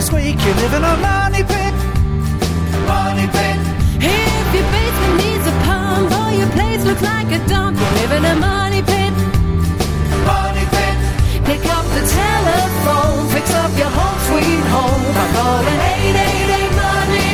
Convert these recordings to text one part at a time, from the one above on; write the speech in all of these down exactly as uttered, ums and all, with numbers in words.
this week, you live in a money pit. Money pit. If your basement needs a pump or your place looks like a dump, you live in a money pit. Money pit. Pick up the telephone, fix up your home sweet home by calling eight eight eight money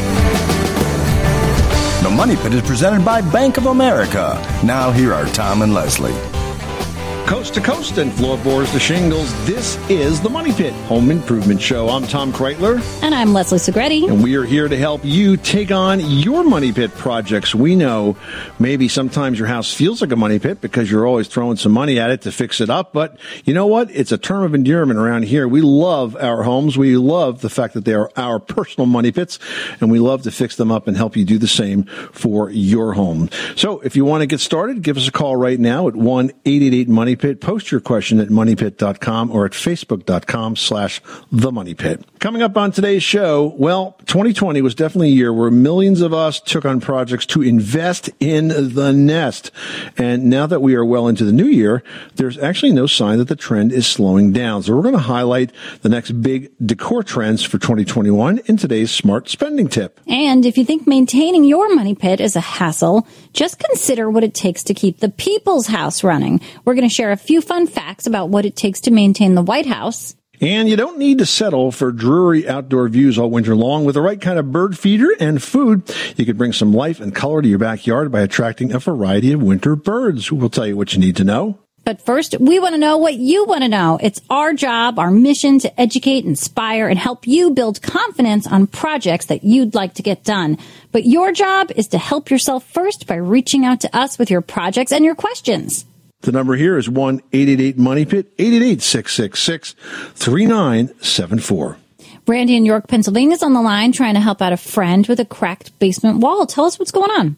pit. The Money Pit is presented by Bank of America. Now here are Tom and Leslie. Coast to coast and floorboards to shingles, this is the Money Pit Home Improvement Show. I'm Tom Kreitler. And I'm Leslie Segretti. And we are here to help you take on your Money Pit projects. We know maybe sometimes your house feels like a money pit because you're always throwing some money at it to fix it up. But you know what? It's a term of endearment around here. We love our homes. We love the fact that they are our personal money pits, and we love to fix them up and help you do the same for your home. So if you want to get started, give us a call right now at one eight eight eight money pit. Post your question at money pit dot com or at facebook dot com slash the money pit. Coming up on today's show, well, twenty twenty was definitely a year where millions of us took on projects to invest in the nest. And now that we are well into the new year, there's actually no sign that the trend is slowing down. So we're going to highlight the next big decor trends for twenty twenty-one in today's Smart Spending Tip. And if you think maintaining your money pit is a hassle, just consider what it takes to keep the people's house running. We're going to share a few fun facts about what it takes to maintain the White House. And you don't need to settle for dreary outdoor views all winter long. With the right kind of bird feeder and food, you can bring some life and color to your backyard by attracting a variety of winter birds. We'll tell you what you need to know. But first, we want to know what you want to know. It's our job, our mission to educate, inspire, and help you build confidence on projects that you'd like to get done. But your job is to help yourself first by reaching out to us with your projects and your questions. The number here is one eight eight eight money pit, eight eight eight, six six six, three nine seven four. Randy in York, Pennsylvania is on the line trying to help out a friend with a cracked basement wall. Tell us what's going on.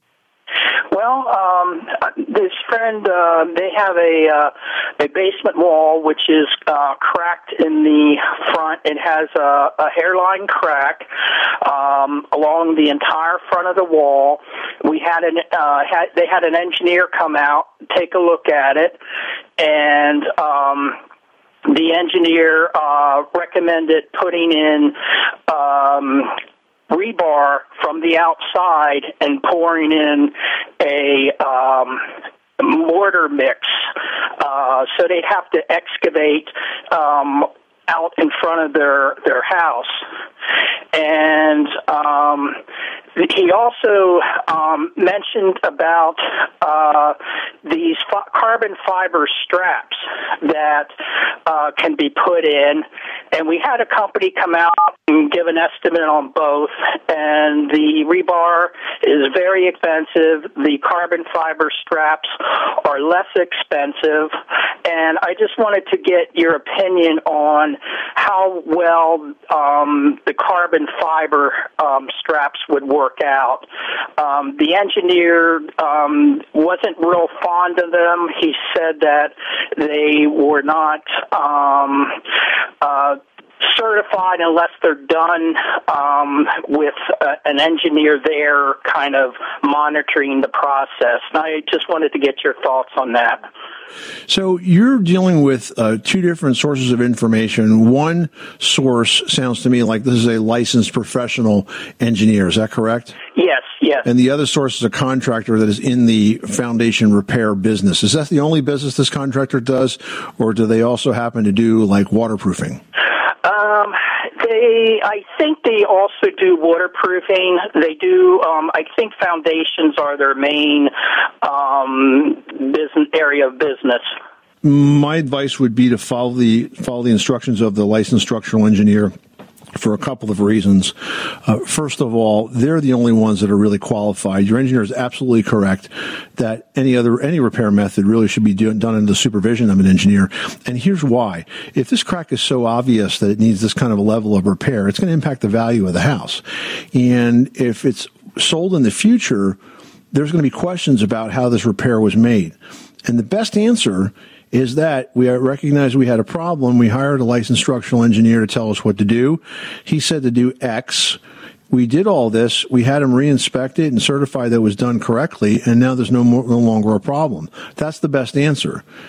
Well, um, this friend, uh, they have a uh, a basement wall which is uh, cracked in the front. It has a, a hairline crack um, along the entire front of the wall. We had an uh, had, they had an engineer come out, take a look at it, and um, the engineer uh, recommended putting in Um, rebar from the outside and pouring in a um, mortar mix. Uh, so they'd have to excavate um, out in front of their, their house. And um, he also um, mentioned about uh, these fi- carbon fiber straps that uh, can be put in. And we had a company come out and give an estimate on both. And the rebar is very expensive. The carbon fiber straps are less expensive. And I just wanted to get your opinion on how well um, the carbon fiber um, straps would work out. Um, the engineer um, wasn't real fond of them. He said that they were not um, uh, certified unless they're done um, with uh, an engineer there kind of monitoring the process. And I just wanted to get your thoughts on that. So you're dealing with uh, two different sources of information. One source sounds to me like this is a licensed professional engineer. Is that correct? Yes, yes. And the other source is a contractor that is in the foundation repair business. Is that the only business this contractor does, or do they also happen to do like waterproofing? Um, they, I think they also do waterproofing. They do, um, I think foundations are their main, um, business area of business. My advice would be to follow the, follow the instructions of the licensed structural engineer for a couple of reasons. Uh, first of all, they're the only ones that are really qualified. Your engineer is absolutely correct that any other, any repair method really should be do, done under the supervision of an engineer. And here's why. If this crack is so obvious that it needs this kind of a level of repair, it's going to impact the value of the house. And if it's sold in the future, there's going to be questions about how this repair was made. And the best answer is that we recognized we had a problem. We hired a licensed structural engineer to tell us what to do. He said to do X. We did all this. We had him re-inspect it and certify that it was done correctly, and now there's no more, no longer a problem. That's the best answer.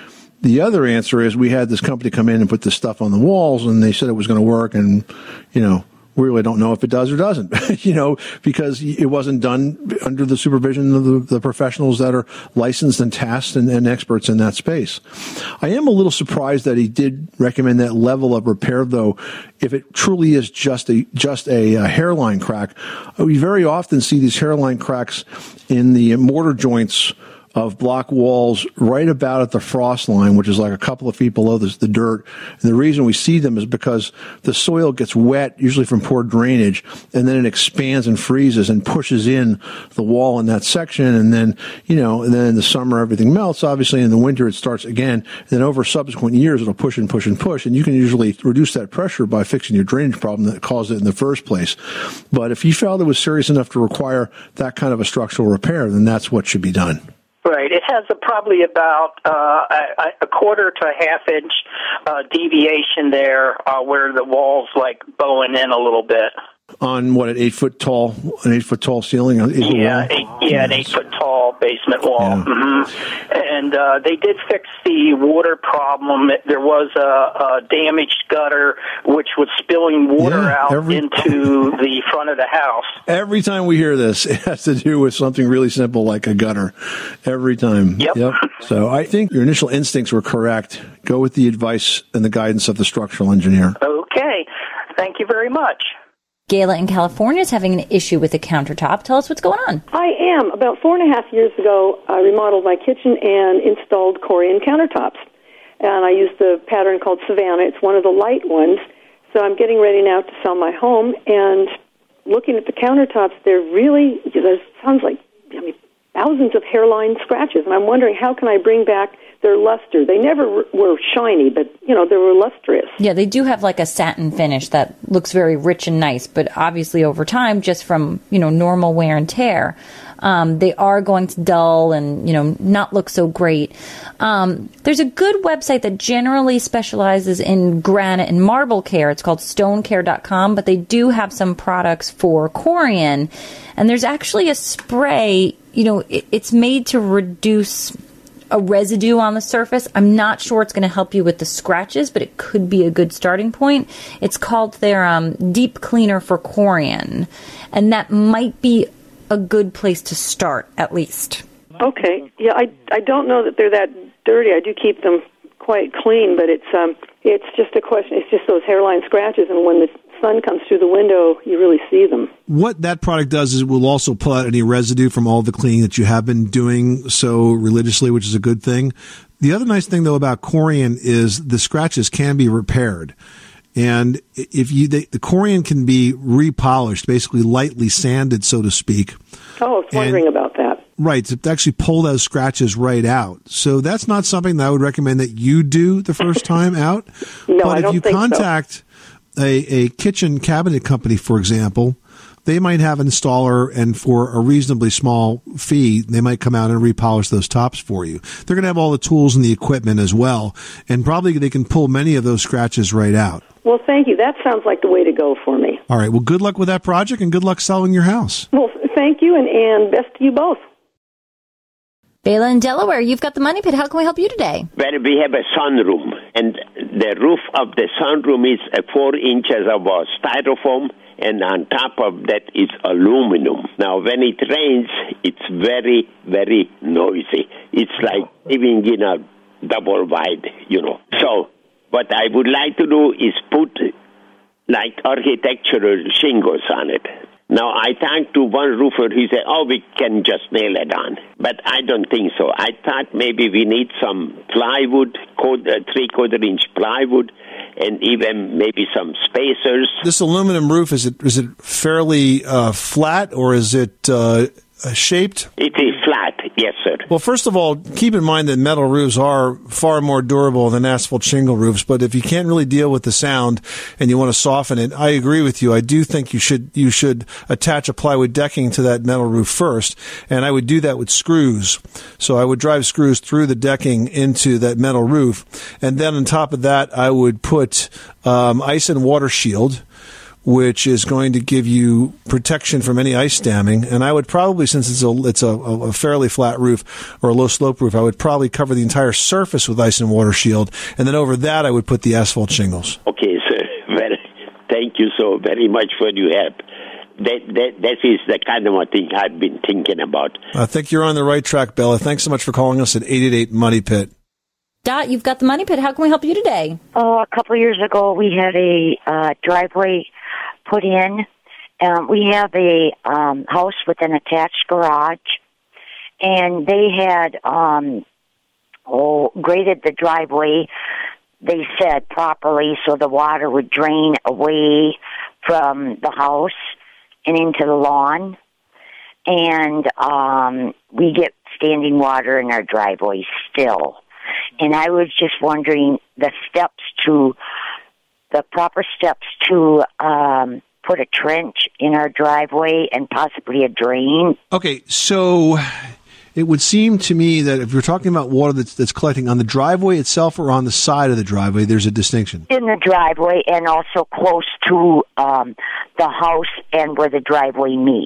The other answer is we had this company come in and put this stuff on the walls, and they said it was going to work, and, you know, we really don't know if it does or doesn't, you know, because it wasn't done under the supervision of the, the professionals that are licensed and tasked and, and experts in that space. I am a little surprised that he did recommend that level of repair, though. If it truly is just a just a, a hairline crack, we very often see these hairline cracks in the mortar joints of block walls right about at the frost line, which is like a couple of feet below this, the dirt. And the reason we see them is because the soil gets wet, usually from poor drainage, and then it expands and freezes and pushes in the wall in that section. And then, you know, and then in the summer, everything melts. Obviously, in the winter, it starts again. And then over subsequent years, it'll push and push and push. And you can usually reduce that pressure by fixing your drainage problem that caused it in the first place. But if you felt it was serious enough to require that kind of a structural repair, then that's what should be done. Right. It has a, probably about uh, a, a quarter to a half inch uh, deviation there uh, where the wall's like bowing in a little bit. On what, an eight foot tall, an eight foot tall ceiling? Eight yeah, eight, yeah, an eight foot tall basement wall. Yeah. Mm-hmm. And uh, they did fix the water problem. There was a, a damaged gutter which was spilling water Yeah, out every- into the front of the house. Every time we hear this, it has to do with something really simple like a gutter. Every time. Yep. Yep. So I think your initial instincts were correct. Go with the advice and the guidance of the structural engineer. Okay. Thank you very much. Gayla in California is having an issue with the countertop. Tell us what's going on. I am. About four and a half years ago, I remodeled my kitchen and installed Corian countertops. And I used the pattern called Savannah. It's one of the light ones. So I'm getting ready now to sell my home. And looking at the countertops, they're really, there sounds like, I mean, thousands of hairline scratches. And I'm wondering, how can I bring back their luster? They never were shiny, but, you know, they were lustrous. Yeah, they do have like a satin finish that looks very rich and nice, but obviously over time, just from, you know, normal wear and tear, um, they are going to dull and, you know, not look so great. Um, there's a good website that generally specializes in granite and marble care. It's called stone care dot com, but they do have some products for Corian. And there's actually a spray, you know, it, it's made to reduce a residue on the surface. I'm not sure it's going to help you with the scratches, but it could be a good starting point. It's called their um, Deep Cleaner for Corian, and that might be a good place to start, at least. Okay. Yeah, I, I don't know that they're that dirty. I do keep them quite clean, but it's um it's just a question. It's just those hairline scratches, and when the sun comes through the window, you really see them. What that product does is it will also pull out any residue from all the cleaning that you have been doing so religiously, which is a good thing. The other nice thing, though, about Corian is the scratches can be repaired. And if you, they, the Corian can be repolished, basically lightly sanded, so to speak. Oh, I was wondering and, about that. Right, to actually pull those scratches right out. So that's not something that I would recommend that you do the first time out. No, but I if don't you think contact so. A, a kitchen cabinet company, for example, they might have an installer, and for a reasonably small fee, they might come out and repolish those tops for you. They're going to have all the tools and the equipment as well, and probably they can pull many of those scratches right out. Well, thank you. That sounds like the way to go for me. All right. Well, good luck with that project, and good luck selling your house. Well, thank you, and, and best to you both. Bayla in Delaware, you've got the Money Pit. How can we help you today? Well, we have a sunroom, and the roof of the sunroom is uh, four inches of uh, styrofoam, and on top of that is aluminum. Now, when it rains, it's very, very noisy. It's like living in a double wide, you know. So what I would like to do is put like architectural shingles on it. Now, I talked to one roofer. He said, oh, we can just nail it on. But I don't think so. I thought maybe we need some plywood, quarter, three-quarter inch plywood, and even maybe some spacers. This aluminum roof, is it is it fairly uh, flat, or is it uh, shaped? It is flat, yes, sir. Well, first of all, keep in mind that metal roofs are far more durable than asphalt shingle roofs, but if you can't really deal with the sound and you want to soften it, I agree with you. I do think you should you should attach a plywood decking to that metal roof first, and I would do that with screws. So I would drive screws through the decking into that metal roof, and then on top of that, I would put um, ice and water shield, which is going to give you protection from any ice damming. And I would probably, since it's a it's a, a fairly flat roof or a low slope roof, I would probably cover the entire surface with ice and water shield, and then over that I would put the asphalt shingles. Okay, sir. Very, thank you so very much for your help. That, that, that is the kind of thing I've been thinking about. I think you're on the right track, Bella. Thanks so much for calling us at eight eight eight Money Pit. Dot, you've got the Money Pit. How can we help you today? Oh, a couple of years ago, we had a uh, driveway put in. Um, we have a um, house with an attached garage, and they had um, oh graded the driveway, they said, properly so the water would drain away from the house and into the lawn. And um, we get standing water in our driveway still. And I was just wondering the steps to, the proper steps to um, put a trench in our driveway and possibly a drain. Okay, so it would seem to me that if you're talking about water that's, that's collecting on the driveway itself or on the side of the driveway, there's a distinction. In the driveway and also close to um, the house and where the driveway meets.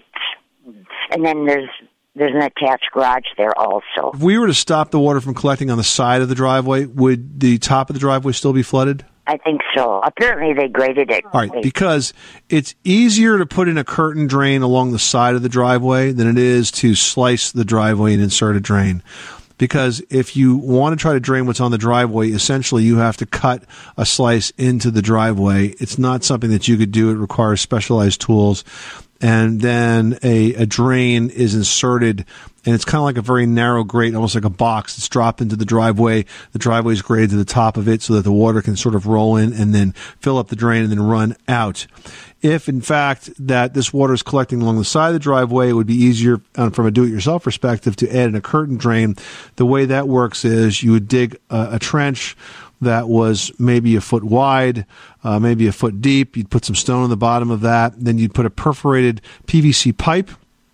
And then there's there's an attached garage there also. If we were to stop the water from collecting on the side of the driveway, would the top of the driveway still be flooded? I think so. Apparently they graded it. All right, because it's easier to put in a curtain drain along the side of the driveway than it is to slice the driveway and insert a drain. Because if you want to try to drain what's on the driveway, essentially you have to cut a slice into the driveway. It's not something that you could do. It requires specialized tools. And then a, a drain is inserted, and it's kind of like a very narrow grate, almost like a box. It's dropped into the driveway. The driveway is graded to the top of it so that the water can sort of roll in and then fill up the drain and then run out. If, in fact, that this water is collecting along the side of the driveway, it would be easier um, from a do-it-yourself perspective to add in a curtain drain. The way that works is you would dig a, a trench that was maybe a foot wide, uh, maybe a foot deep. You'd put some stone on the bottom of that. Then you'd put a perforated P V C pipe.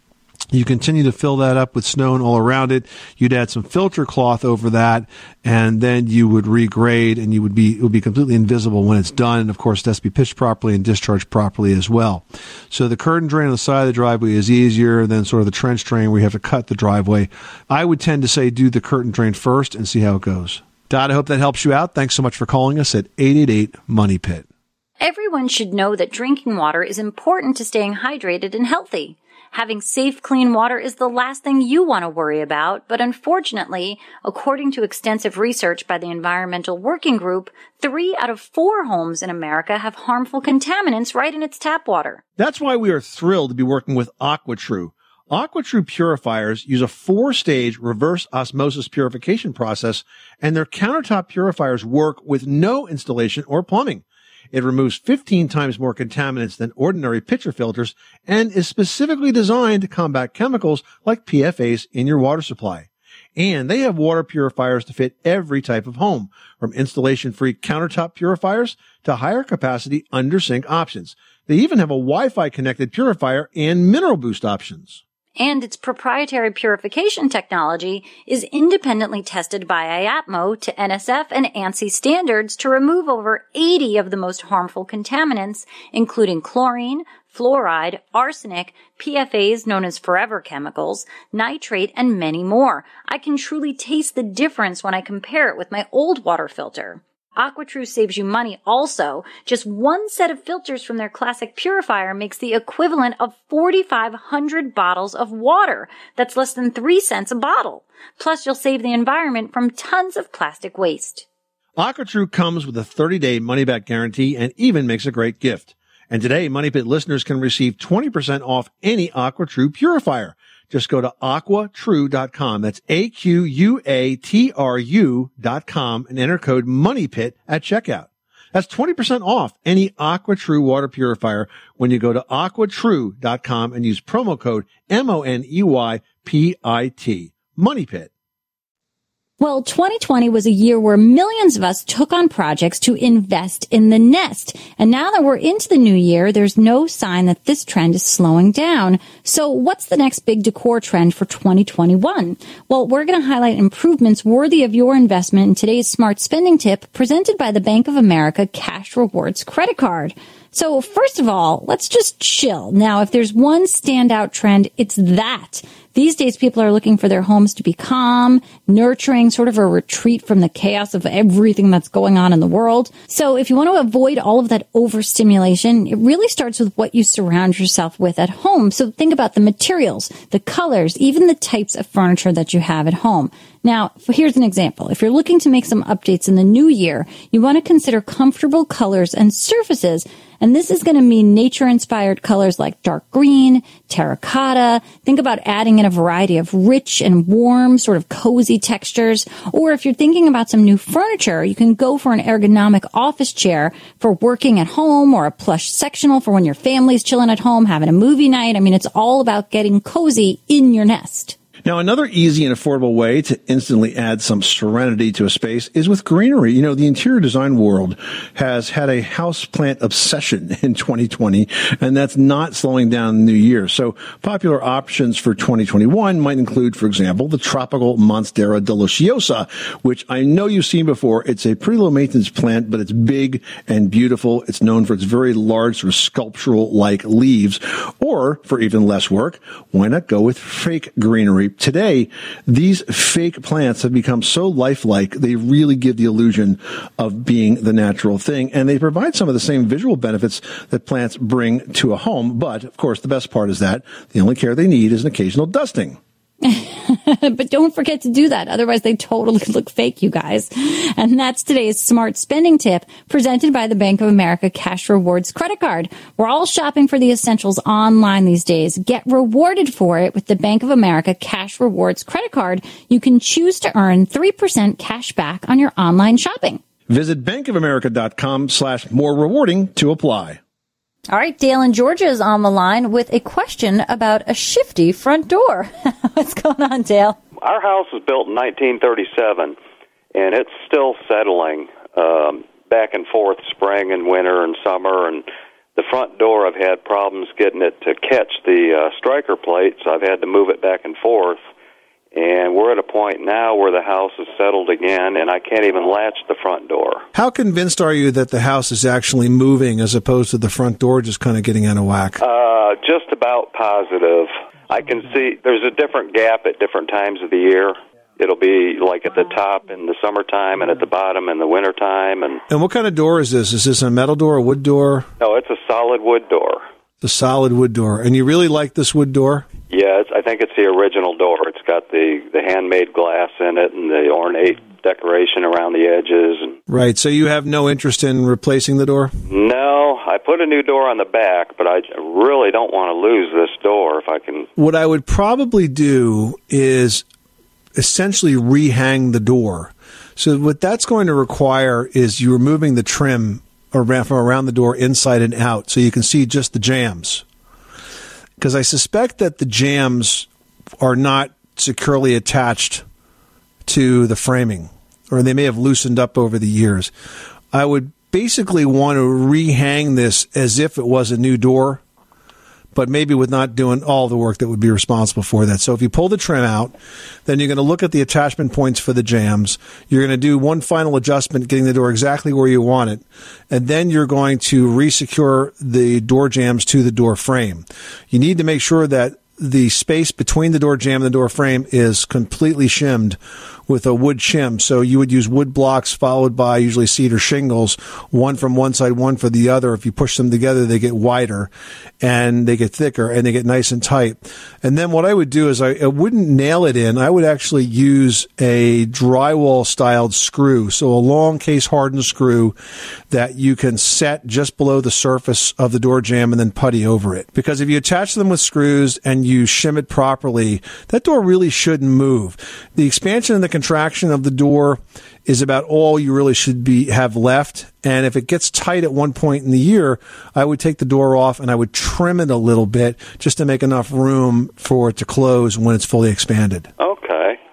You continue to fill that up with stone all around it. You'd add some filter cloth over that, and then you would regrade, and you would be it would be completely invisible when it's done. And of course, it has to be pitched properly and discharged properly as well. So the curtain drain on the side of the driveway is easier than sort of the trench drain where you have to cut the driveway. I would tend to say do the curtain drain first and see how it goes. Dot, I hope that helps you out. Thanks so much for calling us at eight eight eight Money Pit. Everyone should know that drinking water is important to staying hydrated and healthy. Having safe, clean water is the last thing you want to worry about, but unfortunately, according to extensive research by the Environmental Working Group, three out of four homes in America have harmful contaminants right in its tap water. That's why we are thrilled to be working with AquaTrue. AquaTrue purifiers use a four-stage reverse osmosis purification process, and their countertop purifiers work with no installation or plumbing. It removes fifteen times more contaminants than ordinary pitcher filters and is specifically designed to combat chemicals like P F As in your water supply. And they have water purifiers to fit every type of home, from installation-free countertop purifiers to higher capacity under-sink options. They even have a Wi-Fi connected purifier and mineral boost options. And its proprietary purification technology is independently tested by I A T M O to N S F and ANSI standards to remove over eighty of the most harmful contaminants, including chlorine, fluoride, arsenic, P F As known as forever chemicals, nitrate, and many more. I can truly taste the difference when I compare it with my old water filter. AquaTrue saves you money also. Just one set of filters from their classic purifier makes the equivalent of forty-five hundred bottles of water. That's less than three cents a bottle. Plus, you'll save the environment from tons of plastic waste. AquaTrue comes with a thirty-day money-back guarantee and even makes a great gift. And today, Money Pit listeners can receive twenty percent off any AquaTrue purifier. Just go to aqua true dot com. That's A Q U A T R U dot com and enter code MONEYPIT at checkout. That's twenty percent off any AquaTrue water purifier when you go to aqua true dot com and use promo code M O N E Y P I T. MONEYPIT. Well, twenty twenty was a year where millions of us took on projects to invest in the nest. And now that we're into the new year, there's no sign that this trend is slowing down. So what's the next big decor trend for twenty twenty-one? Well, we're going to highlight improvements worthy of your investment in today's smart spending tip presented by the Bank of America Cash Rewards credit card. So first of all, let's just chill. Now, if there's one standout trend, it's that. These days, people are looking for their homes to be calm, nurturing, sort of a retreat from the chaos of everything that's going on in the world. So if you want to avoid all of that overstimulation, it really starts with what you surround yourself with at home. So think about the materials, the colors, even the types of furniture that you have at home. Now, here's an example. If you're looking to make some updates in the new year, you want to consider comfortable colors and surfaces. And this is going to mean nature-inspired colors like dark green, terracotta. Think about adding in a variety of rich and warm, sort of cozy textures. Or if you're thinking about some new furniture, you can go for an ergonomic office chair for working at home or a plush sectional for when your family's chilling at home, having a movie night. I mean, it's all about getting cozy in your nest. Now, another easy and affordable way to instantly add some serenity to a space is with greenery. You know, the interior design world has had a houseplant obsession in twenty twenty, and that's not slowing down in the new year. So popular options for twenty twenty-one might include, for example, the tropical Monstera deliciosa, which I know you've seen before. It's a pretty low maintenance plant, but it's big and beautiful. It's known for its very large sort of sculptural-like leaves. Or, for even less work, why not go with fake greenery? Today, these fake plants have become so lifelike, they really give the illusion of being the natural thing, and they provide some of the same visual benefits that plants bring to a home. But, of course, the best part is that the only care they need is an occasional dusting. But don't forget to do that. Otherwise, they totally look fake, you guys. And that's today's smart spending tip presented by the Bank of America Cash Rewards credit card. We're all shopping for the essentials online these days. Get rewarded for it with the Bank of America Cash Rewards credit card. You can choose to earn three percent cash back on your online shopping. Visit bankofamerica.com slash more rewarding to apply. All right, Dale in Georgia is on the line with a question about a shifty front door. What's going on, Dale? Our house was built in nineteen thirty-seven, and it's still settling um, back and forth spring and winter and summer. And the front door, I've had problems getting it to catch the uh, striker plate, so I've had to move it back and forth. And we're at a point now where the house is settled again, and I can't even latch the front door. How convinced are you that the house is actually moving as opposed to the front door just kind of getting out of whack? Uh, just about positive. I can see there's a different gap at different times of the year. It'll be like at the top in the summertime and at the bottom in the wintertime. And, and what kind of door is this? Is this a metal door, a wood door? No, it's a solid wood door. The solid wood door. And you really like this wood door? Yeah, it's, I think it's the original door. It's got the, the handmade glass in it and the ornate decoration around the edges. And right, so you have no interest in replacing the door? No, I put a new door on the back, but I really don't want to lose this door if I can. What I would probably do is essentially rehang the door. So what that's going to require is you removing the trim around, from around the door inside and out so you can see just the jambs. Because I suspect that the jambs are not securely attached to the framing, or they may have loosened up over the years. I would basically want to rehang this as if it was a new door, but maybe with not doing all the work that would be responsible for that. So if you pull the trim out, then you're going to look at the attachment points for the jambs. You're going to do one final adjustment, getting the door exactly where you want it. And then you're going to re-secure the door jambs to the door frame. You need to make sure that the space between the door jamb and the door frame is completely shimmed with a wood shim. So you would use wood blocks followed by usually cedar shingles, one from one side, one for the other. If you push them together, they get wider and they get thicker and they get nice and tight. And then what I would do is I, I wouldn't nail it in. I would actually use a drywall styled screw. So a long case hardened screw that you can set just below the surface of the door jamb and then putty over it. Because if you attach them with screws and you shim it properly, that door really shouldn't move. The expansion and the contraction of the door is about all you really should be have left. And if it gets tight at one point in the year, I would take the door off and I would trim it a little bit just to make enough room for it to close when it's fully expanded. Okay.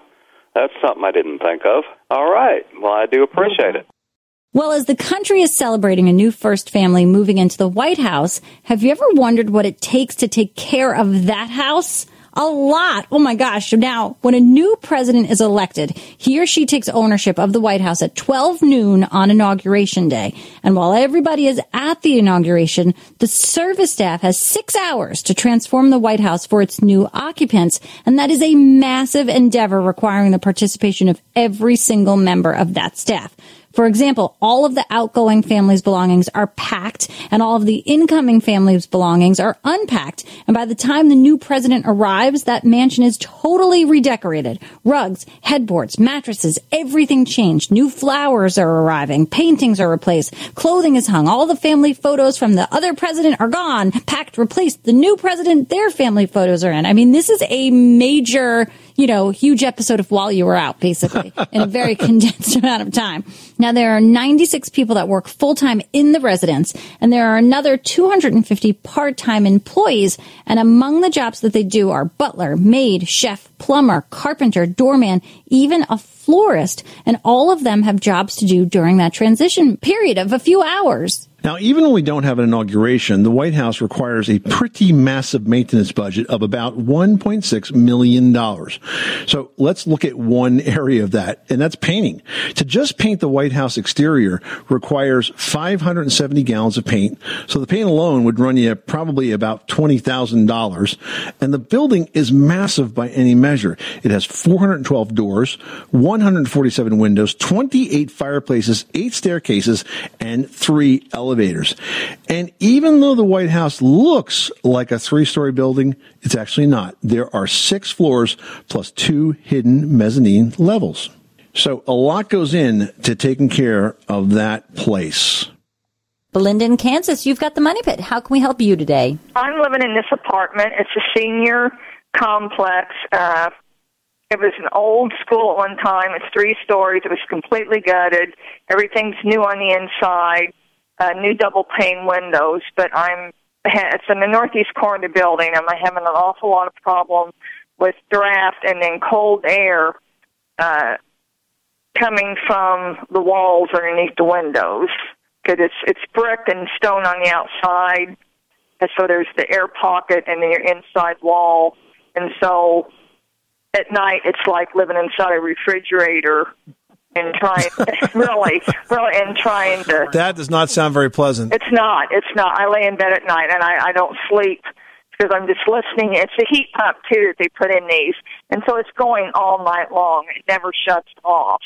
That's something I didn't think of. All right. Well, I do appreciate it. Well, as the country is celebrating a new first family moving into the White House, have you ever wondered what it takes to take care of that house? A lot. Oh my gosh. Now, when a new president is elected, he or she takes ownership of the White House at twelve noon on Inauguration Day. And while everybody is at the inauguration, the service staff has six hours to transform the White House for its new occupants. And that is a massive endeavor requiring the participation of every single member of that staff. For example, all of the outgoing family's belongings are packed and all of the incoming family's belongings are unpacked. And by the time the new president arrives, that mansion is totally redecorated. Rugs, headboards, mattresses, everything changed. New flowers are arriving. Paintings are replaced. Clothing is hung. All the family photos from the other president are gone. Packed, replaced. The new president, their family photos are in. I mean, this is a major, you know, huge episode of While You Were Out, basically, in a very condensed amount of time. Now, there are ninety-six people that work full-time in the residence, and there are another two hundred fifty part-time employees. And among the jobs that they do are butler, maid, chef, plumber, carpenter, doorman, even a florist. And all of them have jobs to do during that transition period of a few hours. Now, even when we don't have an inauguration, the White House requires a pretty massive maintenance budget of about one point six million dollars. So let's look at one area of that, and that's painting. To just paint the White House exterior requires five hundred seventy gallons of paint. So the paint alone would run you probably about twenty thousand dollars. And the building is massive by any measure. It has four hundred twelve doors, one hundred forty-seven windows, twenty-eight fireplaces, eight staircases, and three elevators. Elevators. And even though the White House looks like a three-story building, it's actually not. There are six floors plus two hidden mezzanine levels. So a lot goes in to taking care of that place. Belinda in Kansas, you've got the Money Pit. How can we help you today? I'm living in this apartment. It's a senior complex. Uh, it was an old school at one time. It's three stories. It was completely gutted. Everything's new on the inside. Uh, new double pane windows, but I'm it's in the northeast corner of the building. I'm having an awful lot of problem with draft and then cold air uh, coming from the walls underneath the windows because it's it's brick and stone on the outside, and so there's the air pocket and then your inside wall, and so at night it's like living inside a refrigerator. And trying, really, really, and trying to. That does not sound very pleasant. It's not. It's not. I lay in bed at night and I, I don't sleep because I'm just listening. It's a heat pump too that they put in these, and so it's going all night long. It never shuts off.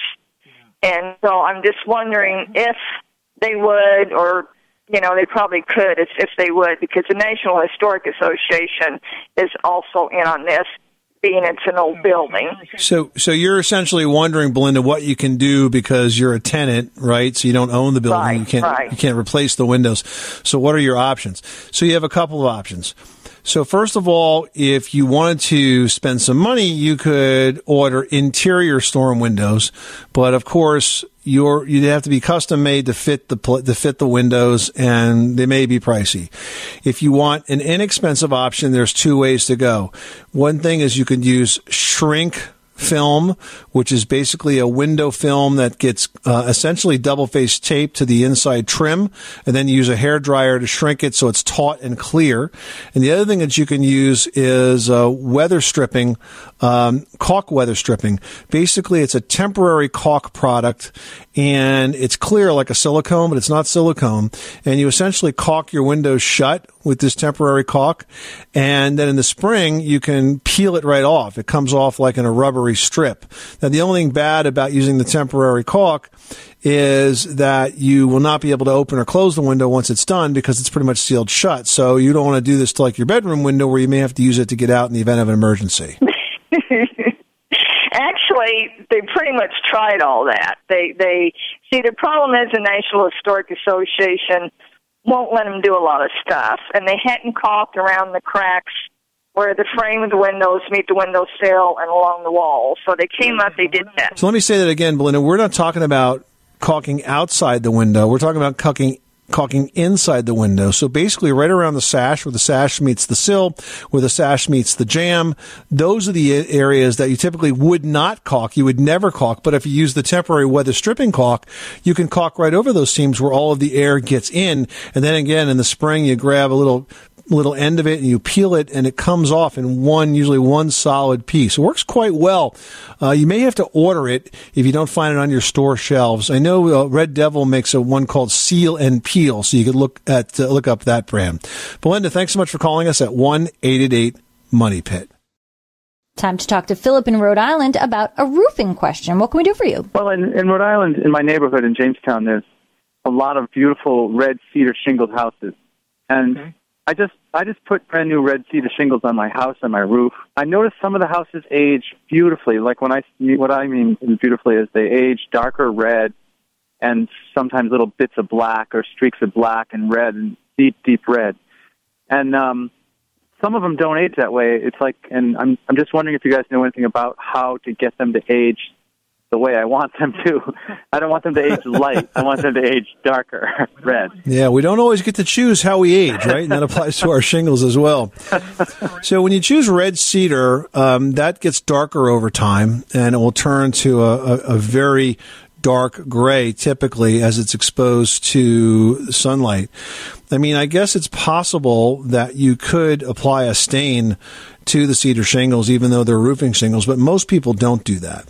And so I'm just wondering if they would, or you know, they probably could, if, if they would, because the National Historic Association is also in on this. Being it's an old building. So so you're essentially wondering, Belinda, what you can do because you're a tenant, right? So you don't own the building. Right, you can't right. you can't replace the windows. So what are your options? So you have a couple of options. So first of all, if you wanted to spend some money, you could order interior storm windows, but of course, you're you'd have to be custom made to fit the to fit the windows, and they may be pricey. If you want an inexpensive option, there's two ways to go. One thing is you can use shrink film, which is basically a window film that gets uh, essentially double-faced tape to the inside trim, and then you use a hairdryer to shrink it so it's taut and clear. And the other thing that you can use is uh, weather stripping, um, caulk weather stripping. Basically, it's a temporary caulk product, and it's clear like a silicone, but it's not silicone. And you essentially caulk your windows shut with this temporary caulk, and then in the spring, you can peel it right off. It comes off like in a rubbery strip. Now, the only thing bad about using the temporary caulk is that you will not be able to open or close the window once it's done because it's pretty much sealed shut. So you don't want to do this to like your bedroom window where you may have to use it to get out in the event of an emergency. Actually, they pretty much tried all that. They, they see, the problem is the National Historic Association won't let them do a lot of stuff, and they hadn't caulked around the cracks where the frame of the windows meet the window sill and along the wall. So they came up, they did that. So let me say that again, Belinda. We're not talking about caulking outside the window. We're talking about caulking caulking inside the window. So basically right around the sash, where the sash meets the sill, where the sash meets the jamb, those are the areas that you typically would not caulk. You would never caulk. But if you use the temporary weather stripping caulk, you can caulk right over those seams where all of the air gets in. And then again, in the spring, you grab a little little end of it and you peel it, and it comes off in one, usually one solid piece. It works quite well. Uh, you may have to order it if you don't find it on your store shelves. I know uh, Red Devil makes a one called Seal and Peel, so you could look at uh, look up that brand. Belinda, thanks so much for calling us at one eight eight eight money pit. Time to talk to Philip in Rhode Island about a roofing question. What can we do for you? Well, in, in Rhode Island, in my neighborhood in Jamestown, there's a lot of beautiful red cedar shingled houses. And okay. I just I just put brand new red cedar shingles on my house and my roof. I noticed some of the houses age beautifully. Like when I what I mean beautifully is they age darker red and sometimes little bits of black or streaks of black and red and deep deep red. And um, some of them don't age that way. It's like, and I'm I'm just wondering if you guys know anything about how to get them to age the way I want them to. I don't want them to age light. I want them to age darker red. Yeah, we don't always get to choose how we age, right? And that applies to our shingles as well. So when you choose red cedar, um, that gets darker over time, and it will turn to a, a, a very dark gray, typically, as it's exposed to sunlight. I mean, I guess it's possible that you could apply a stain to the cedar shingles, even though they're roofing shingles, but most people don't do that.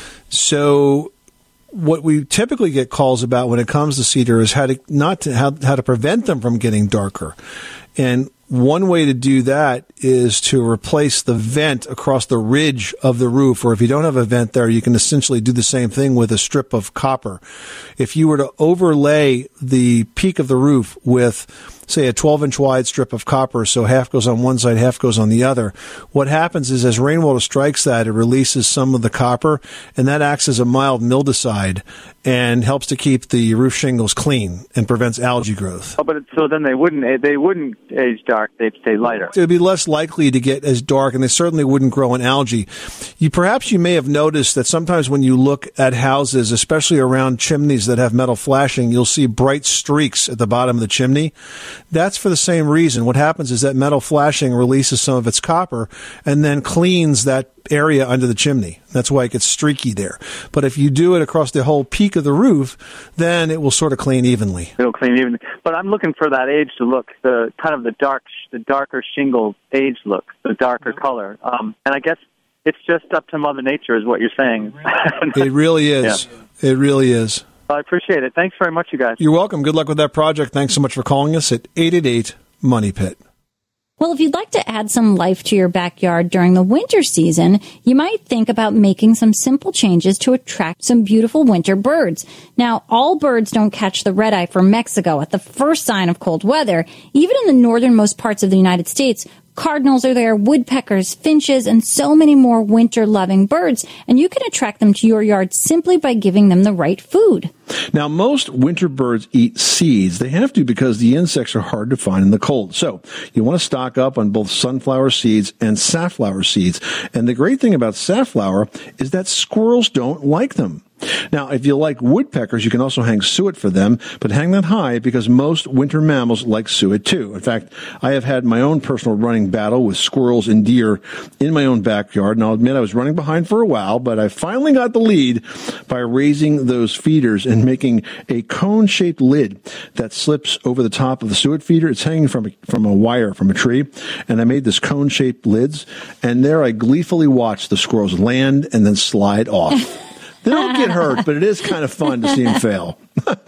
So what we typically get calls about when it comes to cedar is how to not to how, how to prevent them from getting darker. And one way to do that is to replace the vent across the ridge of the roof, or if you don't have a vent there, you can essentially do the same thing with a strip of copper. If you were to overlay the peak of the roof with, say, a twelve inch wide strip of copper, so half goes on one side, half goes on the other, what happens is as rainwater strikes that, it releases some of the copper, and that acts as a mild mildewcide and helps to keep the roof shingles clean and prevents algae growth. Oh, but it, so then they wouldn't they wouldn't age dark; they'd stay lighter. It would be less likely to get as dark, and they certainly wouldn't grow in algae. You perhaps you may have noticed that sometimes when you look at houses, especially around chimneys that have metal flashing, you'll see bright streaks at the bottom of the chimney. That's for the same reason. What happens is that metal flashing releases some of its copper and then cleans that area under the chimney. That's why it gets streaky there. But if you do it across the whole peak of the roof, then it will sort of clean evenly. It'll clean evenly. But I'm looking for that age to look, the kind of the dark, the darker shingle age look, the darker mm-hmm. color. Um, and I guess it's just up to Mother Nature is what you're saying. It really is. Yeah. It really is. I appreciate it. Thanks very much, you guys. You're welcome. Good luck with that project. Thanks so much for calling us at eight eight eight money pit. Well, if you'd like to add some life to your backyard during the winter season, you might think about making some simple changes to attract some beautiful winter birds. Now, all birds don't catch the red eye from Mexico at the first sign of cold weather. Even in the northernmost parts of the United States, cardinals are there, woodpeckers, finches, and so many more winter-loving birds, and you can attract them to your yard simply by giving them the right food. Now, most winter birds eat seeds. They have to because the insects are hard to find in the cold. So you want to stock up on both sunflower seeds and safflower seeds. And the great thing about safflower is that squirrels don't like them. Now, if you like woodpeckers, you can also hang suet for them, but hang that high because most winter mammals like suet too. In fact, I have had my own personal running battle with squirrels and deer in my own backyard, and I'll admit I was running behind for a while, but I finally got the lead by raising those feeders and making a cone-shaped lid that slips over the top of the suet feeder. It's hanging from a, from a wire from a tree, and I made this cone-shaped lids, and there I gleefully watched the squirrels land and then slide off. They don't get hurt, but it is kind of fun to see them fail.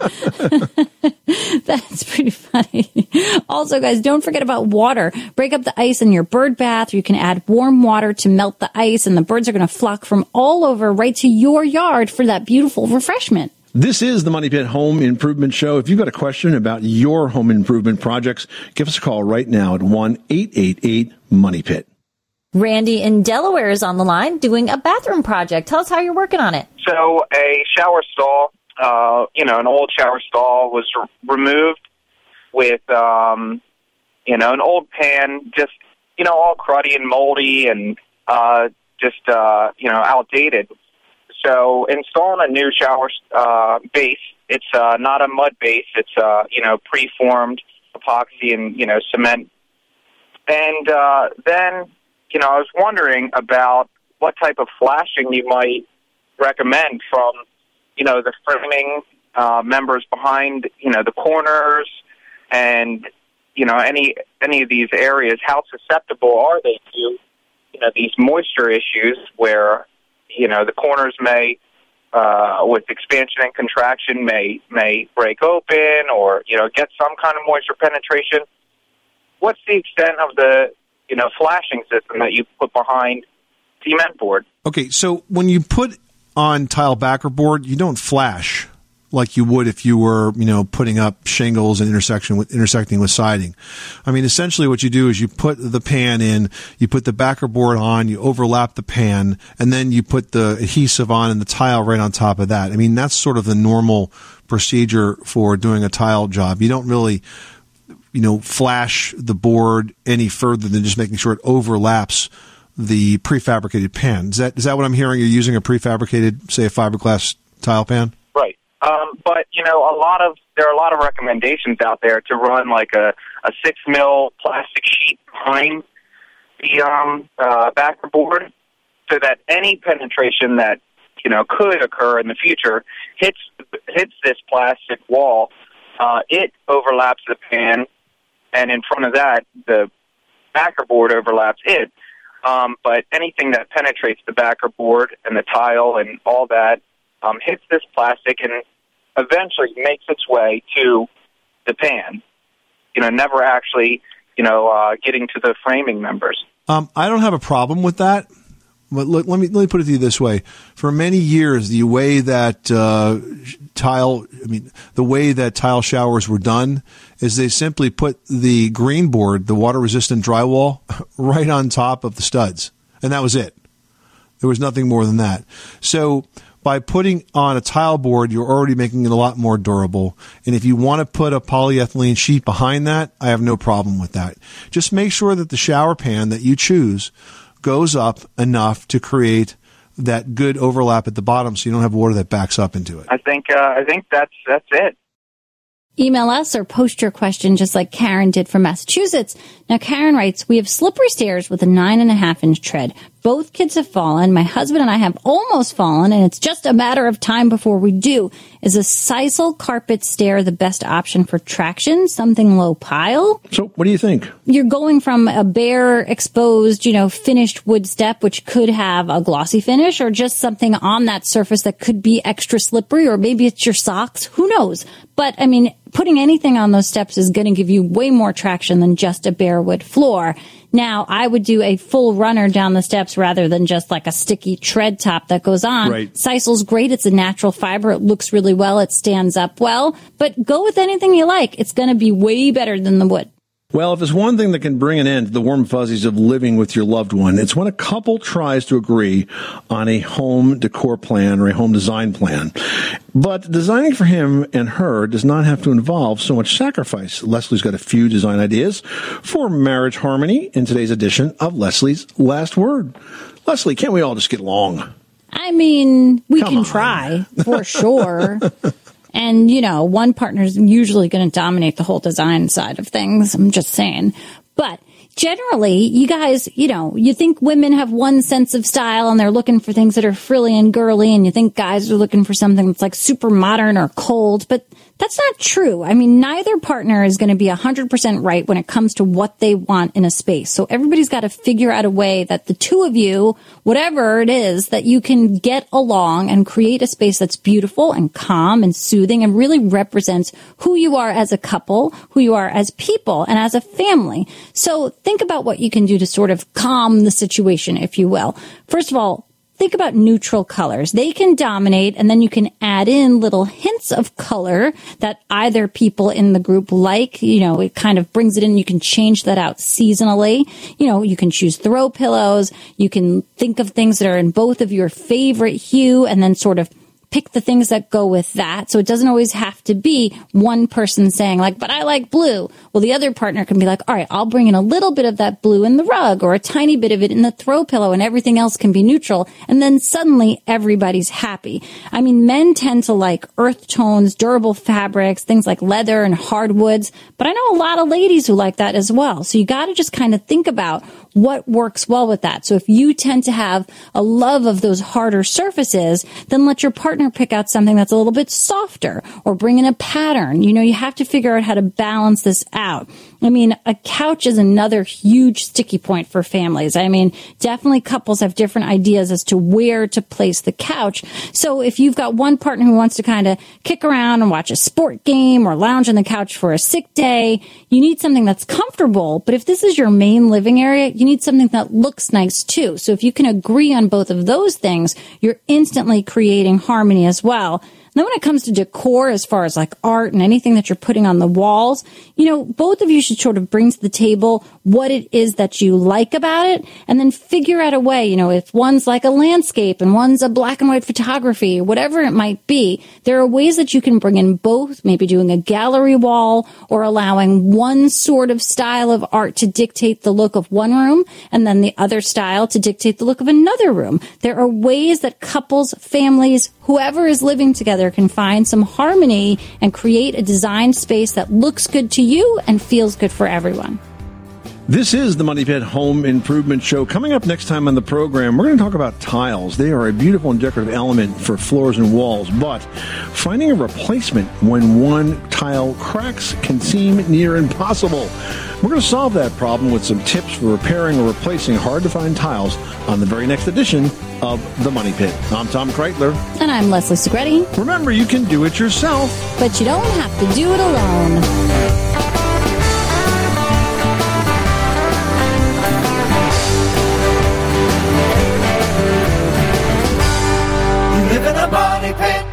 That's pretty funny. Also, guys, don't forget about water. Break up the ice in your bird bath, or you can add warm water to melt the ice, and the birds are going to flock from all over right to your yard for that beautiful refreshment. This is the Money Pit Home Improvement Show. If you've got a question about your home improvement projects, give us a call right now at one eight eight eight money pit. Randy in Delaware is on the line doing a bathroom project. Tell us how you're working on it. So a shower stall, uh, you know, an old shower stall was r- removed with, um, you know, an old pan, just, you know, all cruddy and moldy and uh, just, uh, you know, outdated. So installing a new shower uh, base it's uh, not a mud base. It's uh, you know preformed epoxy and you know cement. And uh, then you know I was wondering about what type of flashing you might recommend from you know the framing uh, members behind you know the corners and you know any any of these areas. How susceptible are they to you know these moisture issues where you know the corners may Uh, with expansion and contraction may may break open or you know get some kind of moisture penetration. What's the extent of the you know flashing system that you put behind cement board? Okay, so when you put on tile backer board, you don't flash like you would if you were, you know, putting up shingles and intersection with intersecting with siding. I mean, essentially what you do is you put the pan in, you put the backer board on, you overlap the pan, and then you put the adhesive on and the tile right on top of that. I mean, that's sort of the normal procedure for doing a tile job. You don't really, you know, flash the board any further than just making sure it overlaps the prefabricated pan. Is that, is that what I'm hearing? You're using a prefabricated, say, a fiberglass tile pan? Right. Um, but, you know, a lot of, there are a lot of recommendations out there to run like a, a six mil plastic sheet behind the, um, uh, backer board so that any penetration that, you know, could occur in the future hits, hits this plastic wall. Uh, it overlaps the pan, and in front of that, the backer board overlaps it. Um, but anything that penetrates the backer board and the tile and all that, Um, hits this plastic and eventually makes its way to the pan, you know, never actually, you know, uh, getting to the framing members. Um, I don't have a problem with that. But let, let me let me put it to you this way: for many years, the way that uh, tile, I mean, the way that tile showers were done is they simply put the green board, the water-resistant drywall, right on top of the studs, and that was it. There was nothing more than that. So by putting on a tile board, you're already making it a lot more durable. And if you want to put a polyethylene sheet behind that, I have no problem with that. Just make sure that the shower pan that you choose goes up enough to create that good overlap at the bottom so you don't have water that backs up into it. I think uh, I think that's that's it. Email us or post your question just like Karen did from Massachusetts. Now, Karen writes, we have slippery stairs with a nine and a half inch tread. Both kids have fallen. My husband and I have almost fallen, and it's just a matter of time before we do. Is a sisal carpet stair the best option for traction? Something low pile? So what do you think? You're going from a bare, exposed, you know, finished wood step, which could have a glossy finish, or just something on that surface that could be extra slippery, or maybe it's your socks. Who knows? But, I mean, putting anything on those steps is going to give you way more traction than just a bare wood floor. Now, I would do a full runner down the steps rather than just like a sticky tread top that goes on. Right. Sisal's great. It's a natural fiber. It looks really well. It stands up well. But go with anything you like. It's going to be way better than the wood. Well, if there's one thing that can bring an end to the warm fuzzies of living with your loved one, it's when a couple tries to agree on a home decor plan or a home design plan. But designing for him and her does not have to involve so much sacrifice. Leslie's got a few design ideas for marriage harmony in today's edition of Leslie's Last Word. Leslie, can't we all just get along? I mean, we Come can on. try for sure. And, you know, one partner is usually going to dominate the whole design side of things. I'm just saying. But generally, you guys, you know, you think women have one sense of style and they're looking for things that are frilly and girly, and you think guys are looking for something that's like super modern or cold. But that's not true. I mean, neither partner is going to be one hundred percent right when it comes to what they want in a space. So everybody's got to figure out a way that the two of you, whatever it is, that you can get along and create a space that's beautiful and calm and soothing and really represents who you are as a couple, who you are as people, and as a family. So think about what you can do to sort of calm the situation, if you will. First of all, think about neutral colors. They can dominate, and then you can add in little hints of color that either people in the group like. You know, it kind of brings it in. You can change that out seasonally. You know, you can choose throw pillows. You can think of things that are in both of your favorite hue and then sort of pick the things that go with that. So it doesn't always have to be one person saying like, but I like blue. Well, the other partner can be like, all right, I'll bring in a little bit of that blue in the rug or a tiny bit of it in the throw pillow, and everything else can be neutral. And then suddenly everybody's happy. I mean, men tend to like earth tones, durable fabrics, things like leather and hardwoods, but I know a lot of ladies who like that as well. So you got to just kind of think about what works well with that. So if you tend to have a love of those harder surfaces, then let your partner pick out something that's a little bit softer or bring in a pattern. You know, you have to figure out how to balance this out. I mean, a couch is another huge sticky point for families. I mean, definitely couples have different ideas as to where to place the couch. So if you've got one partner who wants to kind of kick around and watch a sport game or lounge on the couch for a sick day, you need something that's comfortable. But if this is your main living area, you need something that looks nice too. So if you can agree on both of those things, you're instantly creating harmony as well. Then when it comes to decor, as far as like art and anything that you're putting on the walls, you know, both of you should sort of bring to the table what it is that you like about it, and then figure out a way, you know, if one's like a landscape and one's a black and white photography, whatever it might be, there are ways that you can bring in both, maybe doing a gallery wall or allowing one sort of style of art to dictate the look of one room and then the other style to dictate the look of another room. There are ways that couples, families, whoever is living together can find some harmony and create a design space that looks good to you and feels good for everyone. This is the Money Pit Home Improvement Show. Coming up next time on the program, we're going to talk about tiles. They are a beautiful and decorative element for floors and walls, but finding a replacement when one tile cracks can seem near impossible. We're going to solve that problem with some tips for repairing or replacing hard-to-find tiles on the very next edition of The Money Pit. I'm Tom Kreitler. And I'm Leslie Segretti. Remember, you can do it yourself, but you don't have to do it alone. Live in a money pit.